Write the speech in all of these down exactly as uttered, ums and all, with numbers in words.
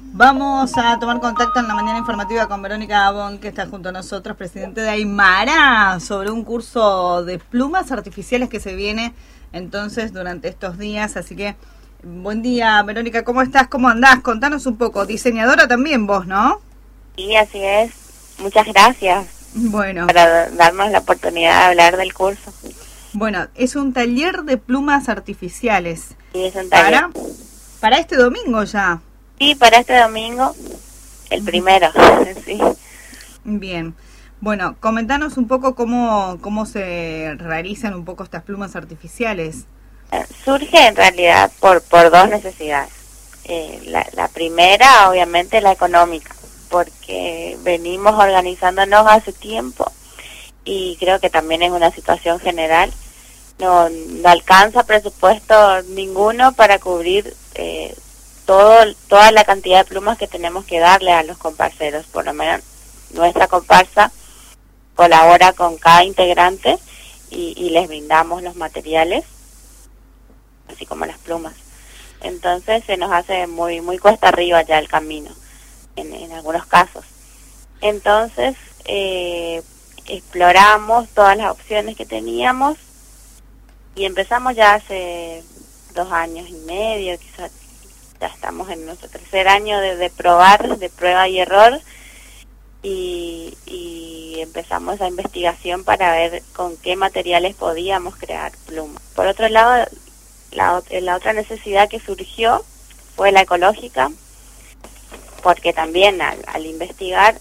Vamos a tomar contacto en la mañana informativa con Verónica Abón, que está junto a nosotros, presidente de Aymara, sobre un curso de plumas artificiales que se viene entonces durante estos días. Así que, buen día, Verónica, ¿cómo estás? ¿Cómo andás? Contanos un poco. Diseñadora también vos, ¿no? Sí, así es. Muchas gracias. Bueno. Para darnos la oportunidad de hablar del curso. Bueno, es un taller de plumas artificiales. Sí, es un taller. Para, para este domingo ya. Sí, para este domingo, el primero, sí. Bien. Bueno, comentanos un poco cómo, cómo se realizan un poco estas plumas artificiales. Surge en realidad por, por dos necesidades. Eh, la, la primera, obviamente, la económica, porque venimos organizándonos hace tiempo y creo que también es una situación general. No, no alcanza presupuesto ninguno para cubrir eh, todo toda la cantidad de plumas que tenemos que darle a los comparseros. Por lo menos nuestra comparsa colabora con cada integrante y, y les brindamos los materiales, así como las plumas. Entonces se nos hace muy muy cuesta arriba ya el camino, en, en algunos casos. Entonces eh, exploramos todas las opciones que teníamos y empezamos ya hace dos años y medio, quizás ya estamos en nuestro tercer año de, de probar, de prueba y error, y, y empezamos esa investigación para ver con qué materiales podíamos crear plumas. Por otro lado, la, la otra necesidad que surgió fue la ecológica, porque también al, al investigar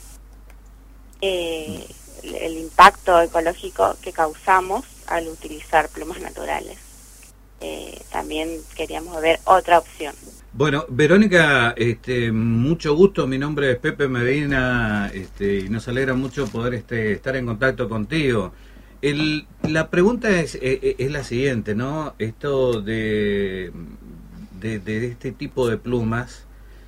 eh, el, el impacto ecológico que causamos al utilizar plumas naturales. Eh, también queríamos ver otra opción. Bueno, Verónica, este, mucho gusto. Mi nombre es Pepe Medina, este, y nos alegra mucho poder este, estar en contacto contigo. El, la pregunta es, es, es la siguiente, ¿no? Esto de, de, de este tipo de plumas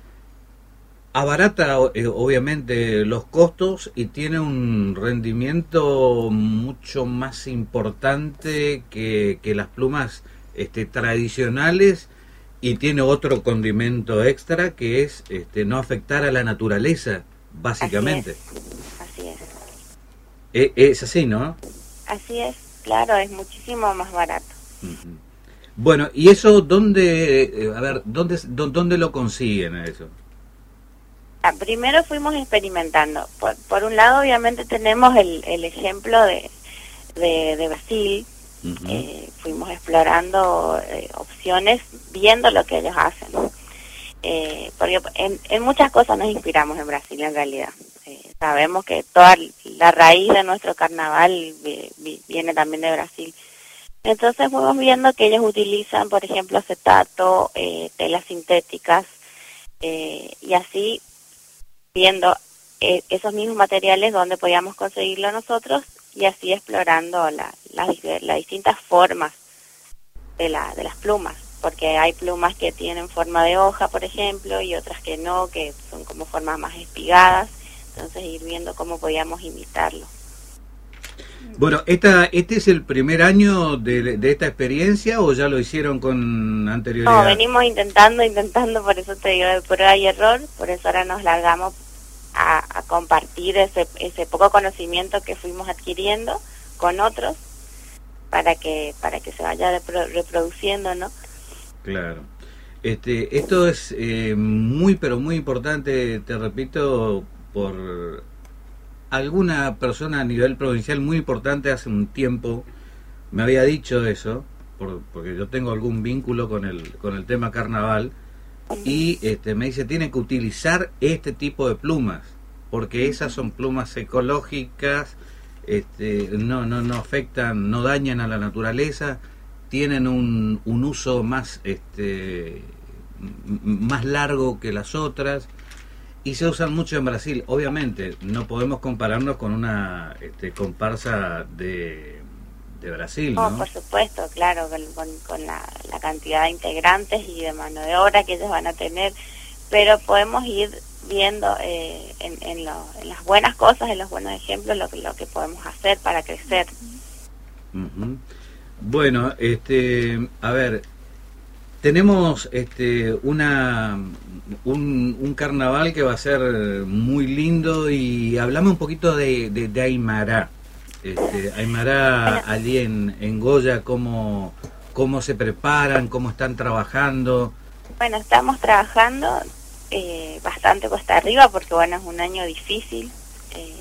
abarata eh, obviamente los costos y tiene un rendimiento mucho más importante que, que las plumas este, tradicionales, y tiene otro condimento extra que es este, no afectar a la naturaleza, básicamente. Así es. Así es. Es, es así, ¿no? Así es, claro, es muchísimo más barato. Uh-huh. Bueno, ¿y eso dónde, eh, a ver, dónde, dónde lo consiguen eso? Primero fuimos experimentando. Por, por un lado, obviamente, tenemos el, el ejemplo de, de, de Brasil. Uh-huh. eh, fuimos explorando eh, opciones, viendo lo que ellos hacen. Eh, porque en, en muchas cosas nos inspiramos en Brasil, en realidad. Eh, sabemos que toda la raíz de nuestro carnaval vi, vi, viene también de Brasil. Entonces fuimos viendo que ellos utilizan, por ejemplo, acetato, eh, telas sintéticas, eh, y así viendo eh, esos mismos materiales donde podíamos conseguirlo nosotros, y así explorando la, la, las distintas formas de, la, de las plumas, porque hay plumas que tienen forma de hoja, por ejemplo, y otras que no, que son como formas más espigadas. Entonces ir viendo cómo podíamos imitarlo. Bueno, esta, ¿este es el primer año de, de esta experiencia o ya lo hicieron con anterioridad? No, venimos intentando, intentando, por eso te digo de prueba y error, por eso ahora nos largamos a, a compartir ese, ese poco conocimiento que fuimos adquiriendo con otros para que para que se vaya repro, reproduciendo, ¿no? Claro. Este, esto es eh, muy, pero muy importante, te repito, por alguna persona a nivel provincial muy importante hace un tiempo me había dicho eso, por, porque yo tengo algún vínculo con el con el tema carnaval, y este me dice, tienen que utilizar este tipo de plumas, porque esas son plumas ecológicas, este, no no no afectan, no dañan a la naturaleza, tienen un, un uso más este más largo que las otras, y se usan mucho en Brasil. Obviamente no podemos compararnos con una este, comparsa de, de Brasil, ¿no? No, por supuesto, claro, con, con, con la, la cantidad de integrantes y de mano de obra que ellos van a tener, pero podemos ir viendo eh, en, en, lo, en las buenas cosas, en los buenos ejemplos, lo que, lo que podemos hacer para crecer. Uh-huh. Bueno, este, a ver, tenemos este, una un, un carnaval que va a ser muy lindo, y hablame un poquito de, de, de Aymara. Este, Aymara allí en, en Goya, cómo, cómo se preparan, cómo están trabajando. Bueno, estamos trabajando eh, bastante cuesta arriba porque bueno, es un año difícil. Eh,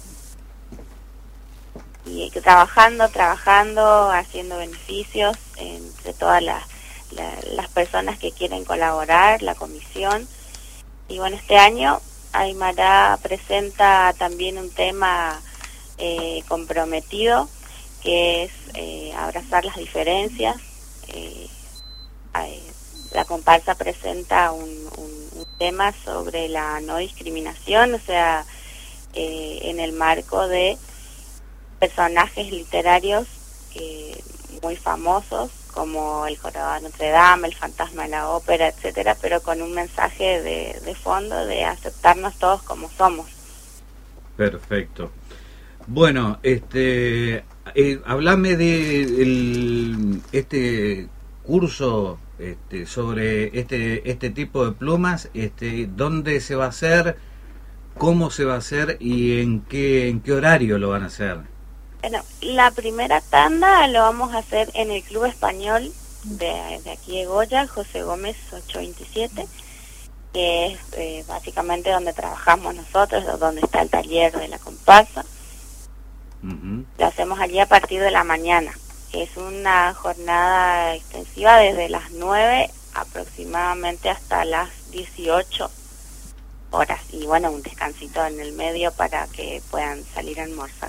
y trabajando, trabajando, haciendo beneficios entre todas las, las, las personas que quieren colaborar, la comisión. Y bueno, este año Aymara presenta también un tema eh, comprometido, que es eh, abrazar las diferencias. Eh, eh, la comparsa presenta un, un, un tema sobre la no discriminación, o sea, eh, en el marco de personajes literarios eh, muy famosos como el Jorobado de Notre Dame, el Fantasma de la Ópera, etcétera, pero con un mensaje de, de fondo de aceptarnos todos como somos. Perfecto. Bueno, este, eh, hablame de el, este curso este, sobre este este tipo de plumas, este, dónde se va a hacer, cómo se va a hacer y en qué en qué horario lo van a hacer. Bueno, la primera tanda lo vamos a hacer en el Club Español de, de aquí de Goya, José Gómez ochocientos veintisiete, que es eh, básicamente donde trabajamos nosotros, donde está el taller de la comparsa. Uh-huh. Lo hacemos allí a partir de la mañana. Es una jornada extensiva desde las nueve aproximadamente hasta las dieciocho horas. Y bueno, un descansito en el medio para que puedan salir a almorzar.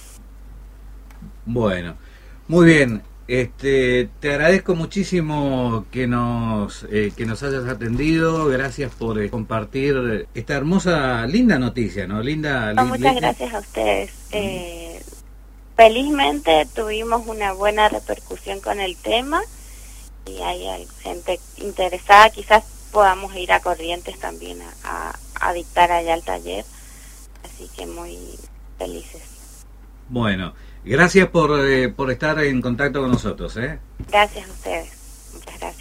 Bueno, muy bien. Este, te agradezco muchísimo que nos eh, que nos hayas atendido. Gracias por eh, compartir esta hermosa, linda noticia, ¿no? Linda. No, muchas linda. Gracias a ustedes. Mm. Eh, felizmente tuvimos una buena repercusión con el tema y hay gente interesada. Quizás podamos ir a Corrientes también a, a, a dictar allá al taller. Así que muy felices. Bueno. Gracias por, eh, por estar en contacto con nosotros. ¿eh? Gracias a ustedes. Muchas gracias.